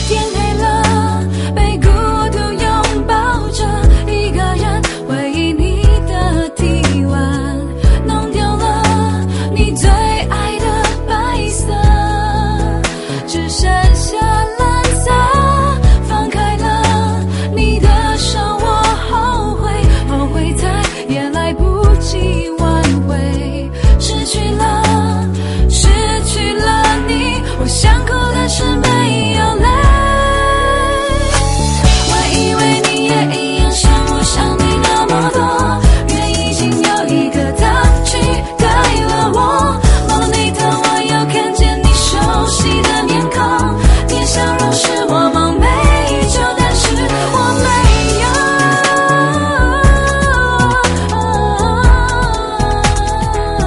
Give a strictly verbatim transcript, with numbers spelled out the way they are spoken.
天黑了，被孤独拥抱着，一个人回忆你的臂弯，弄丢了你最爱的白色，只剩